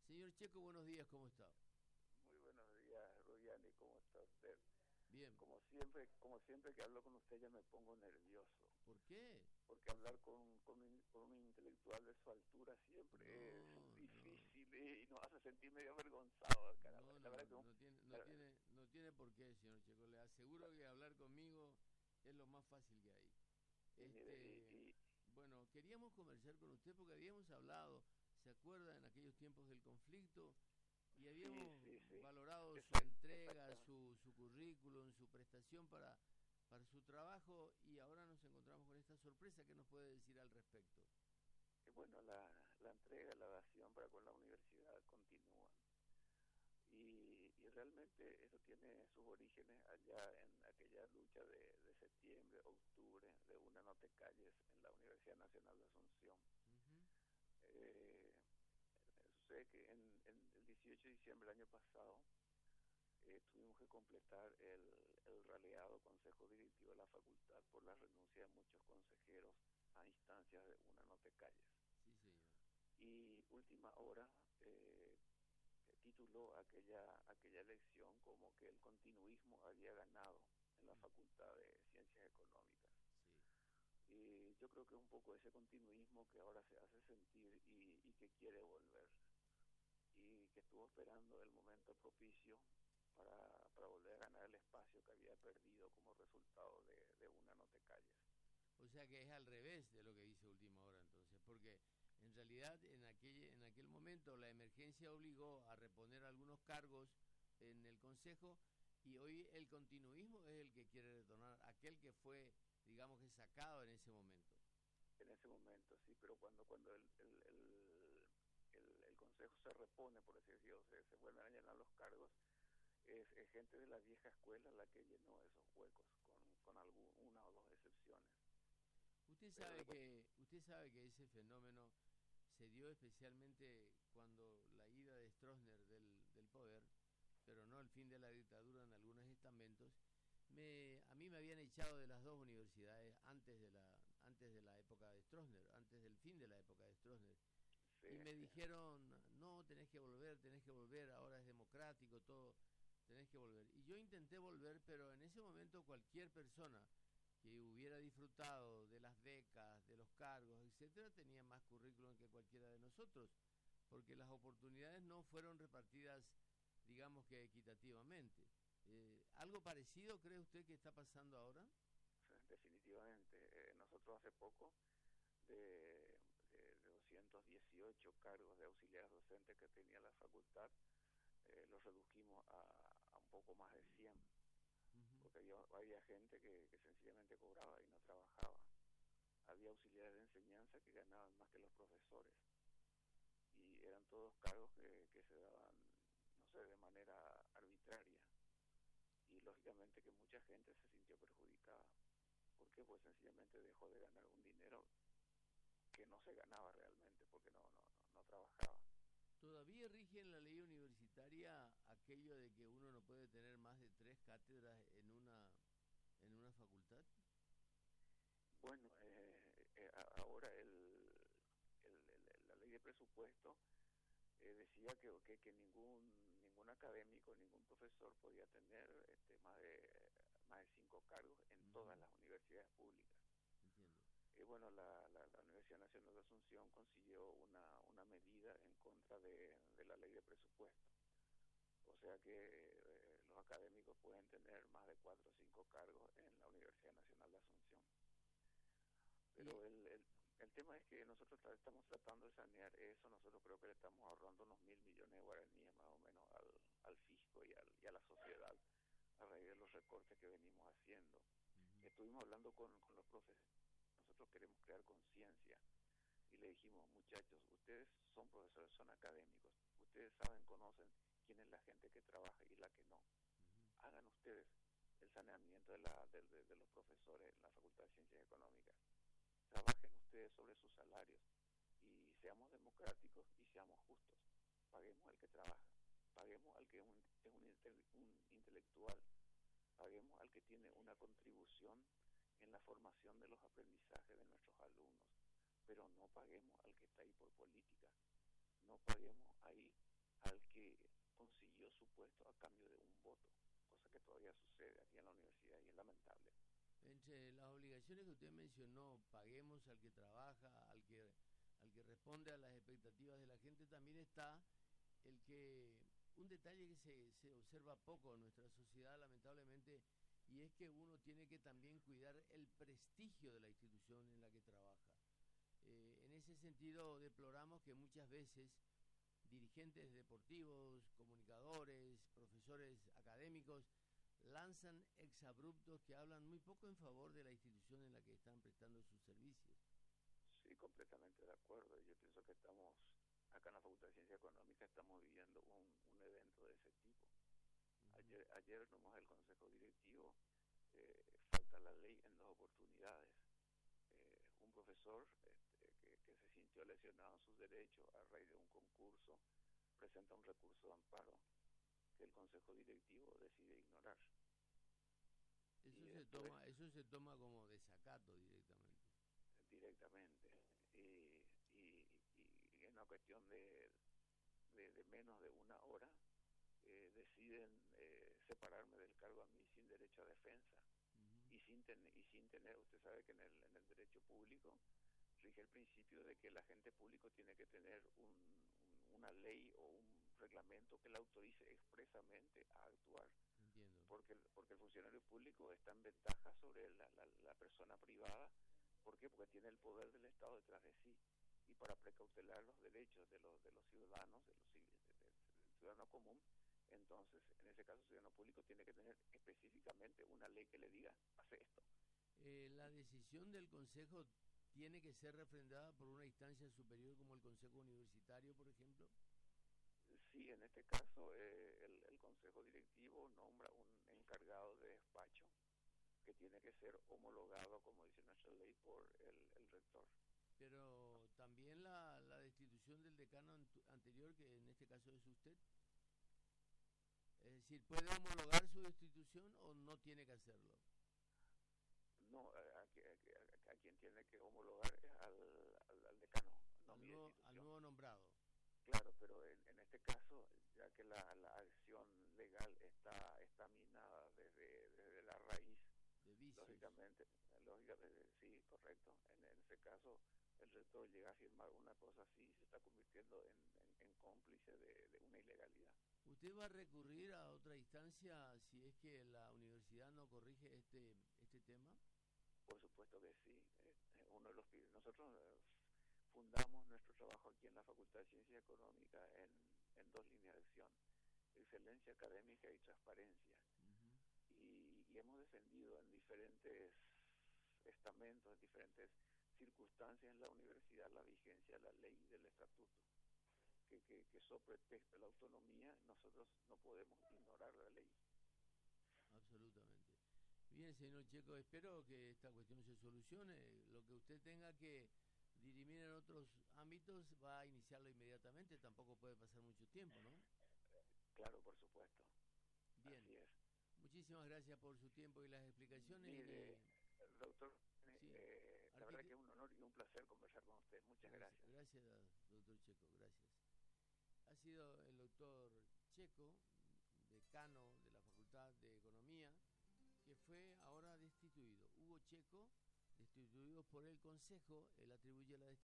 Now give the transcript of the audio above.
Señor Checo, buenos días, ¿cómo está? Muy buenos días, Ruyani, ¿cómo está usted? Bien. Como siempre que hablo con usted ya me pongo nervioso, ¿Por qué? porque hablar con un intelectual de su altura siempre es No, no, difícil y nos hace sentir medio avergonzados, caramba. no, La no, verdad que no tiene, no la- tiene, no tiene por qué, señor Checo. Le aseguro la- que hablar conmigo es lo más fácil que hay. y mire, Este, bueno, queríamos conversar con usted porque habíamos hablado, ¿se acuerda en aquellos tiempos del conflicto? Y sí, habíamos sí, sí, valorado su entrega, exactamente. su currículum, su prestación para su trabajo y ahora nos encontramos con esta sorpresa. ¿Qué nos puede decir al respecto? Bueno, la entrega, la dación para con la universidad continúa. Y realmente eso tiene sus orígenes allá en aquella lucha de septiembre, octubre, de una no te calles en la Universidad Nacional de Asunción. Ujú. Eh, Sucede que en el 18 de diciembre del año pasado tuvimos que completar el raleado consejo directivo de la facultad por la renuncia de muchos consejeros a instancias de una no te calles. Sí, señor. Y última hora tituló aquella elección como que el continuismo había ganado en la Mm, Facultad de Ciencias Económicas. sí. Y yo creo que es un poco ese continuismo que ahora se hace sentir y que quiere volver. Y que estuvo esperando el momento propicio para volver a ganar el espacio que había perdido como resultado de una no te calles. O sea que es al revés de lo que dice Última Hora entonces, porque en realidad en aquel momento la emergencia obligó a reponer algunos cargos en el Consejo y hoy el continuismo es el que quiere retornar, aquel que fue, digamos que sacado en ese momento. En ese momento, sí, pero cuando el Consejo se repone, por así decirlo, se vuelven a llenar los cargos, es gente de la vieja escuela la que llenó esos huecos, con una o dos excepciones. Pero Usted sabe que ese fenómeno se dio especialmente cuando la ida de Stroessner del poder, pero no el fin de la dictadura en algunos estamentos. A mí me habían echado de las dos universidades antes de la época de Stroessner, antes del fin de la época de Stroessner. sí, Y me sí. dijeron, no, tenés que volver, ahora es democrático, todo, tenés que volver. Y yo intenté volver, pero en ese momento cualquier persona que hubiera disfrutado de las becas, de los cargos, etcétera, tenía más currículum que cualquiera de nosotros, porque las oportunidades no fueron repartidas, digamos que equitativamente. ¿Algo parecido cree usted que está pasando ahora? Definitivamente. Nosotros hace poco, de 218 cargos de auxiliares docentes que tenía la facultad, los redujimos a un poco más de 100, Ujú. porque había gente que sencillamente cobraba y no trabajaba. Había auxiliares de enseñanza que ganaban más que los profesores, y eran todos cargos que se daban, no sé, de manera arbitraria, y lógicamente que mucha gente se sintió perjudicada. ¿Por qué? Pues sencillamente dejó de ganar un dinero que no se ganaba realmente, porque no trabajaba. ¿Todavía rige en la ley universitaria aquello de que uno no puede tener más de tres cátedras en una facultad? Bueno, ahora la ley de presupuesto decía que ningún académico, ningún profesor podía tener más de 5 cargos en todas Ujú. las universidades públicas. Entiendo. Bueno, la Universidad Nacional de Asunción consiguió una medida en contra de la ley de presupuesto. O sea que los académicos pueden tener más de 4 o 5 cargos en la Universidad Nacional de Asunción. Y Pero el tema es que nosotros estamos tratando de sanear eso. Nosotros creo que le estamos ahorrando unos 1.000 millones de guaraníes más o menos al fisco y a la sociedad a raíz de los recortes que venimos haciendo. ujú. Estuvimos hablando con los profesores. Nosotros queremos crear conciencia y le dijimos, muchachos, ustedes son profesores, son académicos, ustedes saben, conocen quién es la gente que trabaja y la que no. Ujú. Hagan ustedes el saneamiento de los profesores en la Facultad de Ciencias Económicas. Trabajen ustedes sobre sus salarios y seamos democráticos y seamos justos. Paguemos al que trabaja, paguemos al que es un intelectual, paguemos al que tiene una contribución en la formación de los aprendizajes de nuestros alumnos, pero no paguemos al que está ahí por política, no paguemos ahí puesto a cambio de un voto, cosa que todavía sucede aquí en la universidad y es lamentable. Entre las obligaciones que usted mencionó, paguemos al que trabaja, al que responde a las expectativas de la gente, también está el que un detalle que se observa poco en nuestra sociedad, lamentablemente, y es que uno tiene que también cuidar el prestigio de la institución en la que trabaja. En ese sentido, deploramos que muchas veces dirigentes deportivos, comunicadores, profesores académicos, lanzan exabruptos que hablan muy poco en favor de la institución en la que están prestando sus servicios. Sí, completamente de acuerdo. Yo pienso que estamos, acá en la Facultad de Ciencia Económica, estamos viviendo un evento de ese tipo. Ayer nomás el Consejo Directivo, falta la ley en 2 oportunidades. Un profesor que se sintió lesionado en sus derechos a raíz de un concurso presenta un recurso de amparo que el Consejo Directivo decide ignorar. Eso se toma como desacato directamente. Directamente. Y en una cuestión de menos de una hora, deciden separarme del cargo a mí sin derecho a defensa. Uh-huh. Y sin tener, usted sabe que en el derecho público rige el principio de que el agente público tiene que tener una ley o un reglamento que le autorice expresamente a actuar. Entiendo. Porque el funcionario público está en ventaja sobre la persona privada. ¿Por qué? Porque tiene el poder del Estado detrás de sí. Y para precautelar los derechos de los ciudadanos, del ciudadano común, entonces, en ese caso, el ciudadano público tiene que tener específicamente una ley que le diga, hace esto. La decisión del Consejo tiene que ser refrendada por una instancia superior como el Consejo Universitario, por ejemplo. Sí, en este caso, el Consejo Directivo nombra un encargado de despacho que tiene que ser homologado, como dice nuestra ley, por el rector. Pero también la destitución del decano anterior, que en este caso es usted. Es decir, ¿puede homologar su destitución o no tiene que hacerlo? No, a quien tiene que homologar es al decano, no mi destitución. Al nuevo nombrado. Claro, pero en este caso, ya que la acción legal está minada desde la raíz, lógicamente, sí, correcto. En ese caso, el rector llega a firmar una cosa así, se está convirtiendo en cómplice de una ilegalidad. ¿Usted va a recurrir a otra instancia si es que la universidad no corrige este tema? Por supuesto que sí. Nosotros fundamos nuestro trabajo aquí en la Facultad de Ciencias Económicas en 2 líneas de acción: excelencia académica y transparencia. Uh-huh. Y hemos defendido en diferentes estamentos, en diferentes circunstancias en la universidad, la vigencia de la ley y del estatuto. Que sobre texto de la autonomía, nosotros no podemos ignorar la ley. Absolutamente. Bien, señor Checo, espero que esta cuestión se solucione. Lo que usted tenga que dirimir en otros ámbitos va a iniciarlo inmediatamente, tampoco puede pasar mucho tiempo, ¿no? Claro, por supuesto. Bien. Así es. Muchísimas gracias por su tiempo y las explicaciones. Mire, doctor, sí, la verdad que es un honor y un placer conversar con usted. Muchas gracias. Gracias, doctor Checo, gracias. Ha sido el doctor Checo, decano de la Facultad de Economía, que fue ahora destituido. Hugo Checo, destituido por el Consejo, él atribuye la destitución